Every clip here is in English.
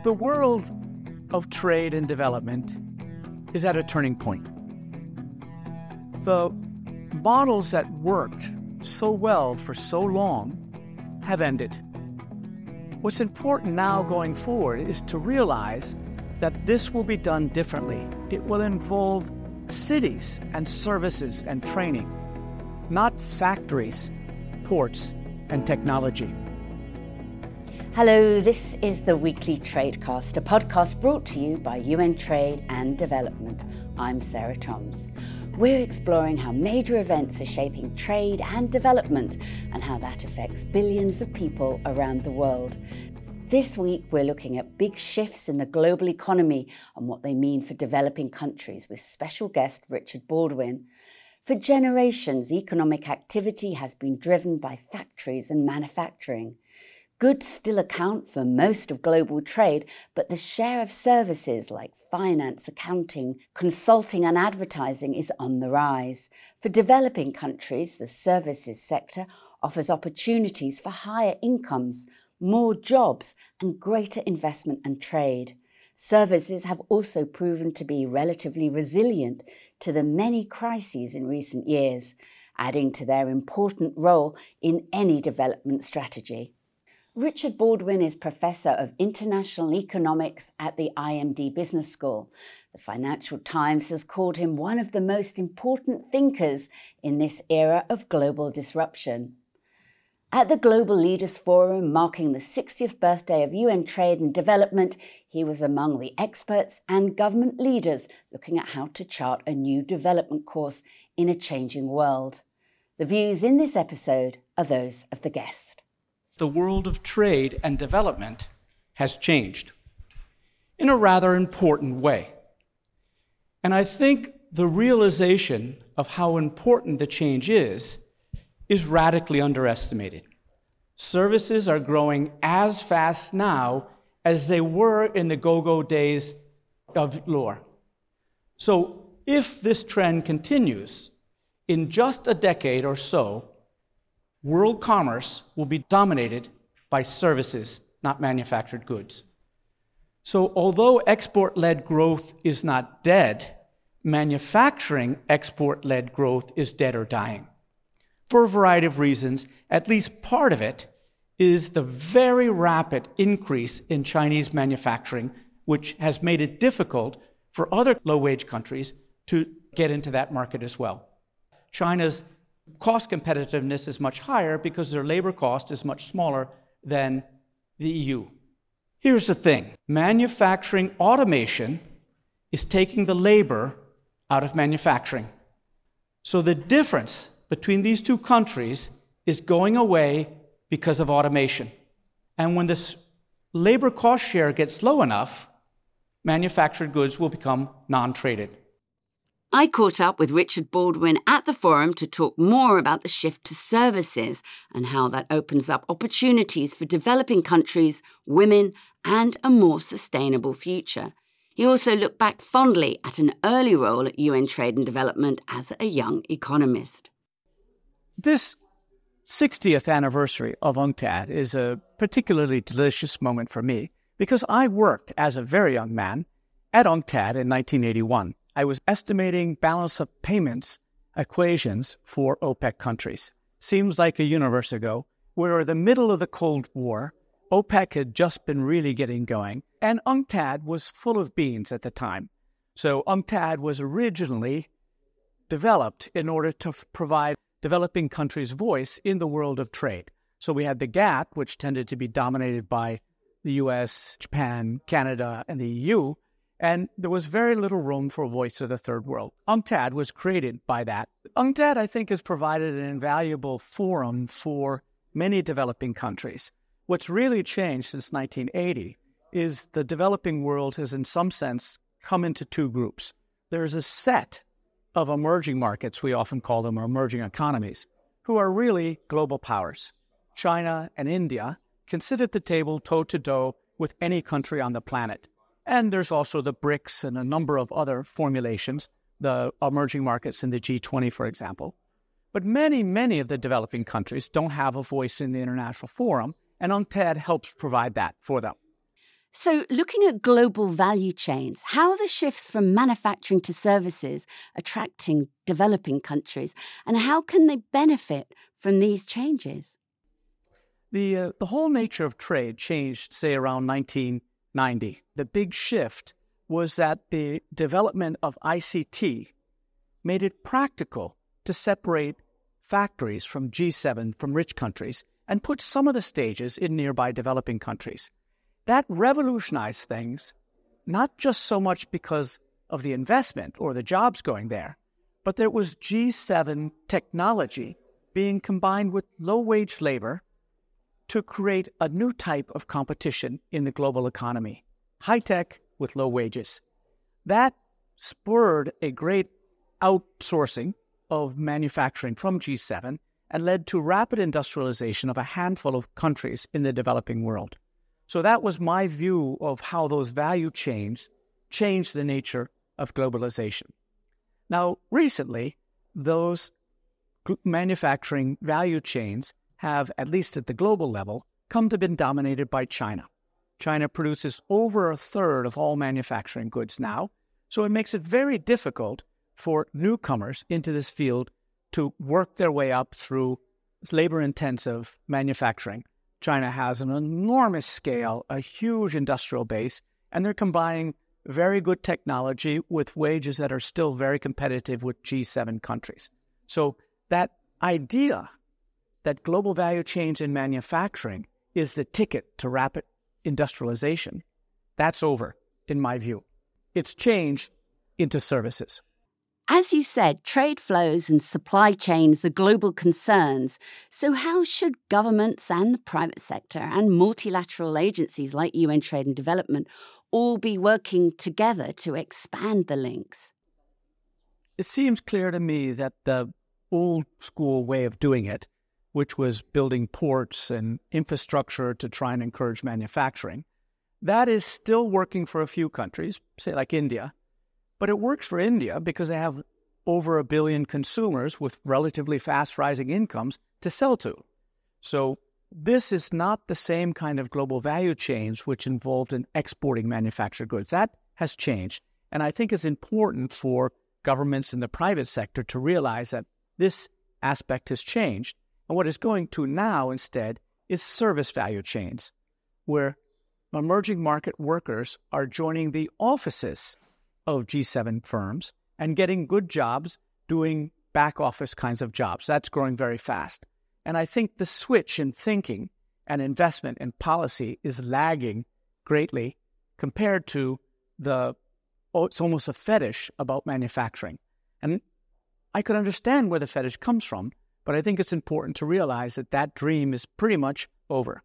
The world of trade and development is at a turning point. The models that worked so well for so long have ended. What's important now going forward is to realize that this will be done differently. It will involve cities and services and training, not factories, ports, and technology. Hello, this is the Weekly Tradecast, a podcast brought to you by UN Trade and Development. I'm Sarah Toms. We're exploring how major events are shaping trade and development and how that affects billions of people around the world. This week, we're looking at big shifts in the global economy and what they mean for developing countries with special guest Richard Baldwin. For generations, economic activity has been driven by factories and manufacturing. Goods still account for most of global trade, but the share of services like finance, accounting, consulting and advertising is on the rise. For developing countries, the services sector offers opportunities for higher incomes, more jobs and greater investment and trade. Services have also proven to be relatively resilient to the many crises in recent years, adding to their important role in any development strategy. Richard Baldwin is Professor of International Economics at the IMD Business School. The Financial Times has called him one of the most important thinkers in this era of global disruption. At the Global Leaders Forum marking the 60th birthday of UN Trade and Development, he was among the experts and government leaders looking at how to chart a new development course in a changing world. The views in this episode are those of the guest. The world of trade and development has changed in a rather important way. And I think the realization of how important the change is radically underestimated. Services are growing as fast now as they were in the go-go days of yore. So if this trend continues, in just a decade or so, world commerce will be dominated by services, not manufactured goods. So although export-led growth is not dead, manufacturing export-led growth is dead or dying. For a variety of reasons, at least part of it is the very rapid increase in Chinese manufacturing, which has made it difficult for other low-wage countries to get into that market as well. China's cost competitiveness is much higher because their labor cost is much smaller than the EU. Here's the thing. Manufacturing automation is taking the labor out of manufacturing. So the difference between these two countries is going away because of automation. And when this labor cost share gets low enough, manufactured goods will become non-traded. I caught up with Richard Baldwin at the forum to talk more about the shift to services and how that opens up opportunities for developing countries, women, and a more sustainable future. He also looked back fondly at an early role at UN Trade and Development as a young economist. This 60th anniversary of UNCTAD is a particularly delicious moment for me because I worked as a very young man at UNCTAD in 1981. I was estimating balance of payments equations for OPEC countries. Seems like a universe ago. We were in the middle of the Cold War. OPEC had just been really getting going, and UNCTAD was full of beans at the time. So UNCTAD was originally developed in order to provide developing countries' voice in the world of trade. So we had the GATT, which tended to be dominated by the US, Japan, Canada, and the EU, and there was very little room for a voice of the third world. UNCTAD was created by that. UNCTAD, I think, has provided an invaluable forum for many developing countries. What's really changed since 1980 is the developing world has, in some sense, come into two groups. There's a set of emerging markets, we often call them emerging economies, who are really global powers. China and India can sit at the table toe-to-toe with any country on the planet. And there's also the BRICS and a number of other formulations, the emerging markets in the G20, for example. But many of the developing countries don't have a voice in the international forum, and UNCTAD helps provide that for them. So, looking at global value chains, how are the shifts from manufacturing to services attracting developing countries, and how can they benefit from these changes? The whole nature of trade changed, say, around 1990. The big shift was that the development of ICT made it practical to separate factories from G7, from rich countries, and put some of the stages in nearby developing countries. That revolutionized things, not just so much because of the investment or the jobs going there, but there was G7 technology being combined with low-wage labor to create a new type of competition in the global economy, high-tech with low wages. That spurred a great outsourcing of manufacturing from G7 and led to rapid industrialization of a handful of countries in the developing world. So that was my view of how those value chains changed the nature of globalization. Now, recently, those manufacturing value chains have, at least at the global level, come to be dominated by China. China produces over a third of all manufacturing goods now, so it makes it very difficult for newcomers into this field to work their way up through labor-intensive manufacturing. China has an enormous scale, a huge industrial base, and they're combining very good technology with wages that are still very competitive with G7 countries. So that idea that global value chains in manufacturing is the ticket to rapid industrialization, that's over, in my view. It's changed into services. As you said, trade flows and supply chains are global concerns. So how should governments and the private sector and multilateral agencies like UN Trade and Development all be working together to expand the links? It seems clear to me that the old school way of doing it, which was building ports and infrastructure to try and encourage manufacturing, that is still working for a few countries, say like India. But it works for India because they have over 1 billion consumers with relatively fast rising incomes to sell to. So this is not the same kind of global value chains which involved in exporting manufactured goods. That has changed. And I think it's important for governments in the private sector to realize that this aspect has changed. And what is going to now instead is service value chains, where emerging market workers are joining the offices of G7 firms and getting good jobs doing back office kinds of jobs. That's growing very fast. And I think the switch in thinking and investment and policy is lagging greatly compared to it's almost a fetish about manufacturing. And I could understand where the fetish comes from, but I think it's important to realize that that dream is pretty much over.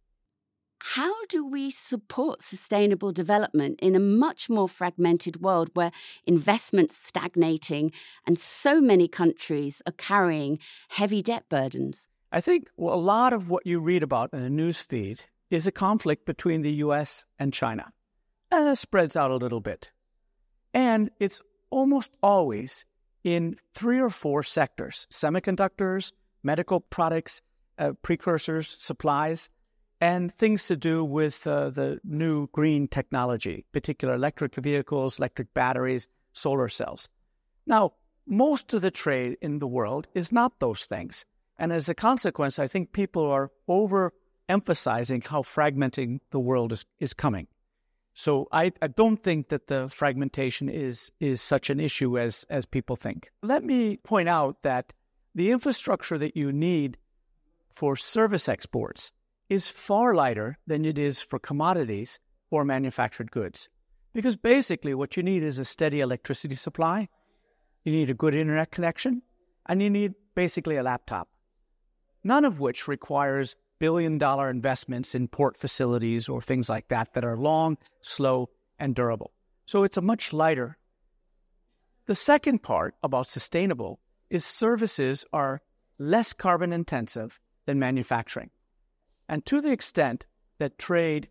How do we support sustainable development in a much more fragmented world where investment's stagnating and so many countries are carrying heavy debt burdens? I think a lot of what you read about in the news feed is a conflict between the U.S. and China. And it spreads out a little bit. And it's almost always in 3 or 4 sectors: semiconductors, medical products, precursors, supplies, and things to do with the new green technology, particular electric vehicles, electric batteries, solar cells. Now, most of the trade in the world is not those things. And as a consequence, I think people are overemphasizing how fragmenting the world is coming. So I don't think that the fragmentation is such an issue as people think. Let me point out that the infrastructure that you need for service exports is far lighter than it is for commodities or manufactured goods. Because basically what you need is a steady electricity supply, you need a good internet connection, and you need basically a laptop. None of which requires billion-dollar investments in port facilities or things like that are long, slow, and durable. So it's a much lighter. The second part about sustainable is services are less carbon intensive than manufacturing. And to the extent that trade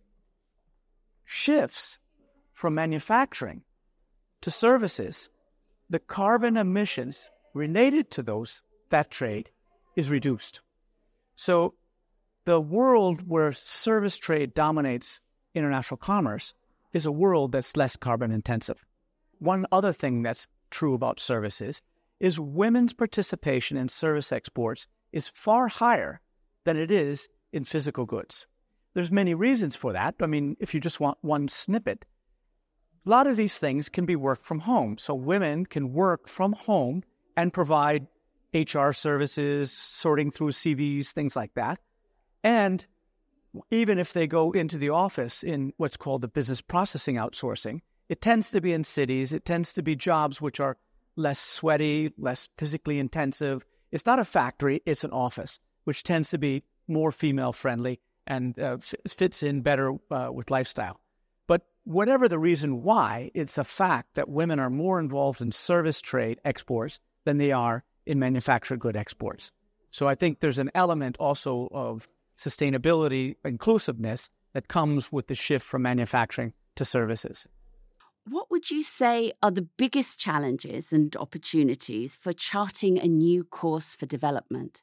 shifts from manufacturing to services, the carbon emissions related to that trade is reduced. So the world where service trade dominates international commerce is a world that's less carbon intensive. One other thing that's true about services is women's participation in service exports is far higher than it is in physical goods. There's many reasons for that. I mean, if you just want one snippet, a lot of these things can be worked from home. So women can work from home and provide HR services, sorting through CVs, things like that. And even if they go into the office in what's called the business processing outsourcing, it tends to be in cities. It tends to be jobs which are less sweaty, less physically intensive. It's not a factory, it's an office, which tends to be more female-friendly and fits in better with lifestyle. But whatever the reason why, it's a fact that women are more involved in service trade exports than they are in manufactured good exports. So I think there's an element also of sustainability, inclusiveness that comes with the shift from manufacturing to services. What would you say are the biggest challenges and opportunities for charting a new course for development?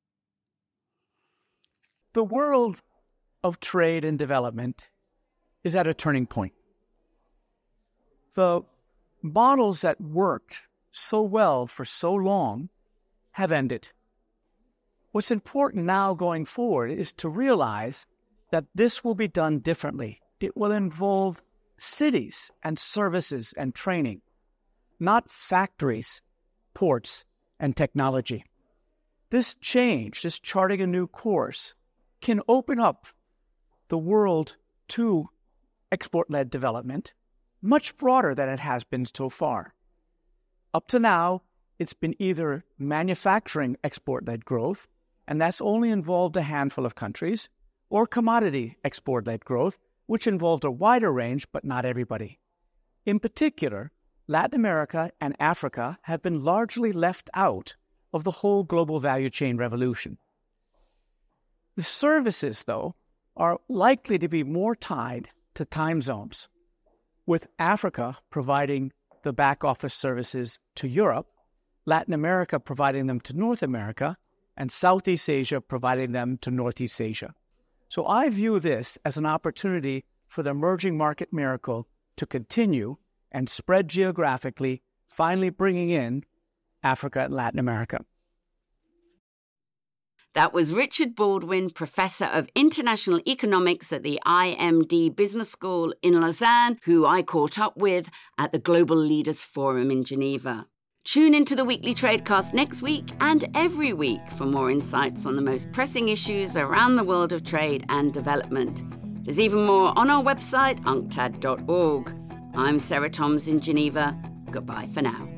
The world of trade and development is at a turning point. The models that worked so well for so long have ended. What's important now going forward is to realize that this will be done differently. It will involve cities and services and training, not factories, ports, and technology. This change, this charting a new course, can open up the world to export-led development much broader than it has been so far. Up to now, it's been either manufacturing export-led growth, and that's only involved a handful of countries, or commodity export-led growth, which involved a wider range, but not everybody. In particular, Latin America and Africa have been largely left out of the whole global value chain revolution. The services, though, are likely to be more tied to time zones, with Africa providing the back office services to Europe, Latin America providing them to North America, and Southeast Asia providing them to Northeast Asia. So I view this as an opportunity for the emerging market miracle to continue and spread geographically, finally bringing in Africa and Latin America. That was Richard Baldwin, Professor of International Economics at the IMD Business School in Lausanne, who I caught up with at the Global Leaders Forum in Geneva. Tune into the Weekly Tradecast next week and every week for more insights on the most pressing issues around the world of trade and development. There's even more on our website, unctad.org. I'm Sarah Toms in Geneva. Goodbye for now.